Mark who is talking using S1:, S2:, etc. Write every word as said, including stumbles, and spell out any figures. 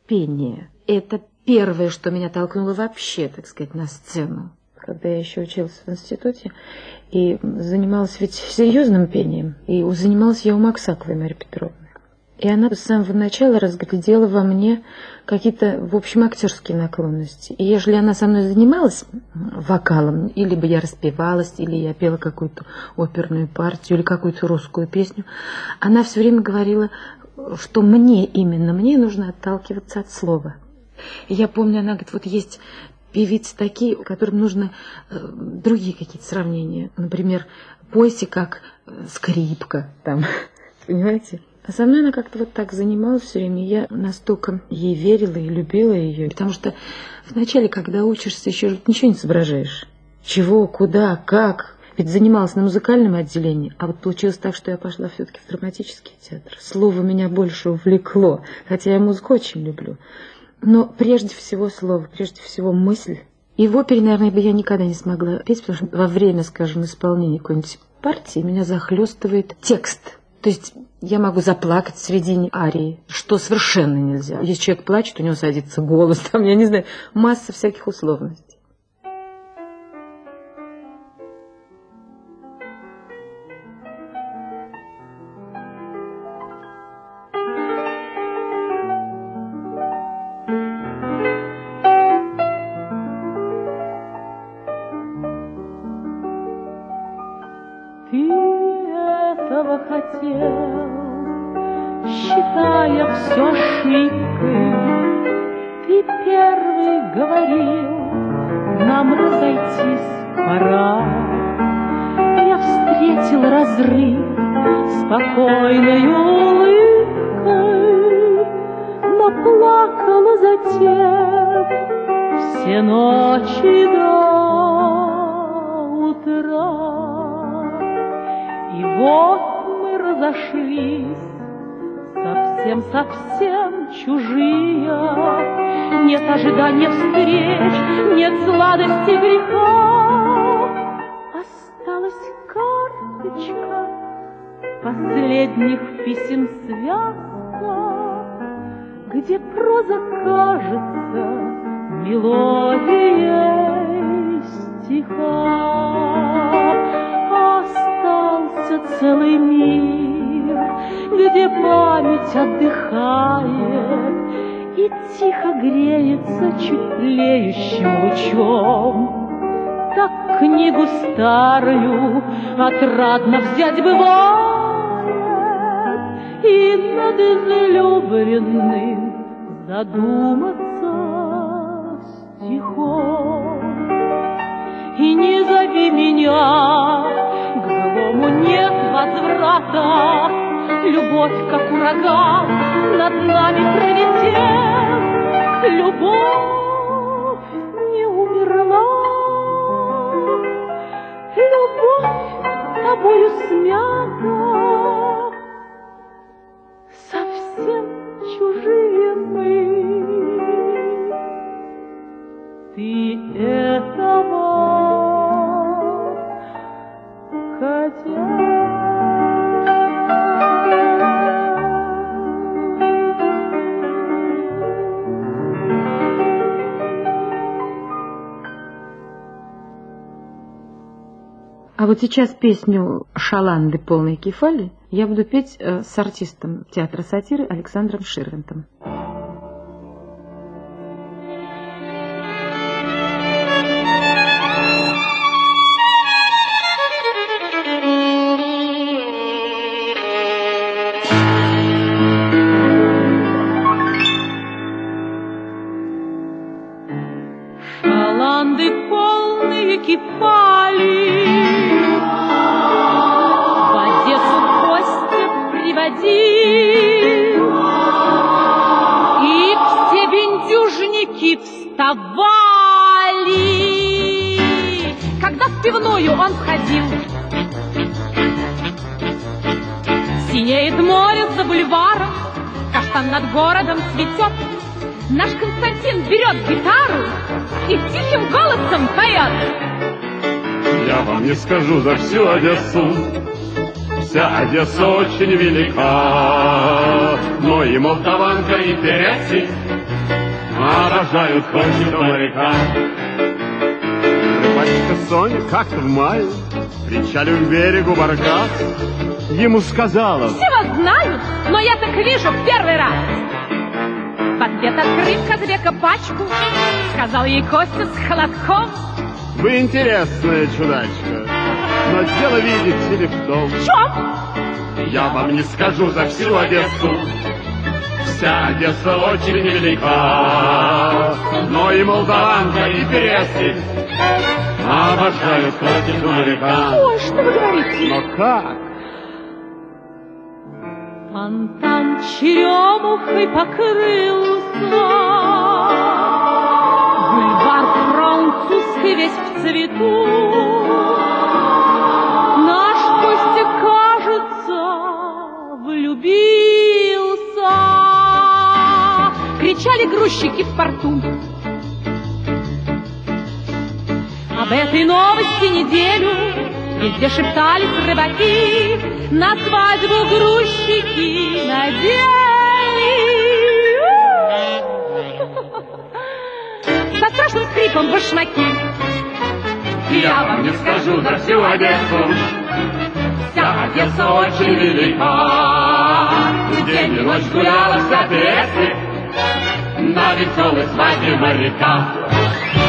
S1: пение. Это первое, что меня толкнуло вообще, так сказать, на сцену. Когда я еще училась в институте и занималась ведь серьезным пением, и занималась я у Максаковой Марьи Петровны. И она с самого начала разглядела во мне какие-то, в общем, актерские наклонности. И ежели она со мной занималась вокалом, или бы я распевалась, или я пела какую-то оперную партию, или какую-то русскую песню, она все время говорила, что мне, именно мне нужно отталкиваться от слова. И я помню, она говорит, вот есть певицы такие, которым нужно э, другие какие-то сравнения. Например, пойте как скрипка, там, понимаете? А со мной она как-то вот так занималась все время, и я настолько ей верила и любила ее, потому что вначале, когда учишься, еще ничего не соображаешь. Чего, куда, как. Ведь занималась на музыкальном отделении, а вот получилось так, что я пошла все-таки в драматический театр. Слово меня больше увлекло, хотя я музыку очень люблю. Но прежде всего слово, прежде всего мысль. И в опере, наверное, бы я никогда не смогла петь, потому что во время, скажем, исполнения какой-нибудь партии меня захлестывает текст. То есть я могу заплакать в середине арии, что совершенно нельзя. Если человек плачет, у него садится голос, там, я не знаю, масса всяких условностей.
S2: Считая все ошибкой, ты первый говорил, нам разойтись пора. Я встретил разрыв спокойной улыбкой, но плакала затем все ночи до утра. И вот мы разошлись, совсем-совсем чужие. Нет ожидания встреч, нет сладости греха. Осталась карточка последних писем связка, где проза кажется мелодией стиха. Остался целый мир, где память отдыхает и тихо греется чуть тлеющим лучом. Так книгу старую отрадно взять бывает и над излюбленным задуматься стихом. И не зови меня, к былому нет возврата. Любовь, как ураган, над нами пролетел. Любовь не умерла, любовь тобою смята. Совсем чужие мы. Ты этого хотел?
S1: А вот сейчас песню «Шаланды полной кефали» я буду петь э, с артистом театра сатиры Александром Ширвинтом.
S2: Шаланды полные кефали и все бендюжники вставали. Когда в пивную он входил, синеет море за бульваром, каштан над городом цветет. Наш Константин берет гитару и тихим голосом поет.
S3: Я вам не скажу за всю Одессу, Вся Одесса очень велика, но и молдаванка, и переси обожают кончика моряка. Рыбачка Соня как-то в мае причалив к берегу баркас, ему сказала:
S2: все вас знают, но я так вижу в первый раз. В ответ, открыв Казбека пачку, сказал ей Костя с холодком:
S3: вы интересная чудачка, но дело, видите ли, в том.
S2: В чем?
S3: Я вам не скажу за всю Одессу. Вся Одесса очень велика, но и молдаванка, и пересы обожают кончика моряка.
S2: Ой, что вы говорите?
S3: Но как?
S2: Фонтан черемухой покрылся, бульвар французский весь в цвету. Наш Костя, кажется, влюбился, кричали грузчики в порту. Об этой новости неделю везде шептались рыбаки, на свадьбу грузчики надели. Со страшным скрипом башмаки.
S3: Я вам не скажу за всю Одессу. Вся Одесса очень велика, день и ночь гуляла вся прессы на веселой свадьбе моряка.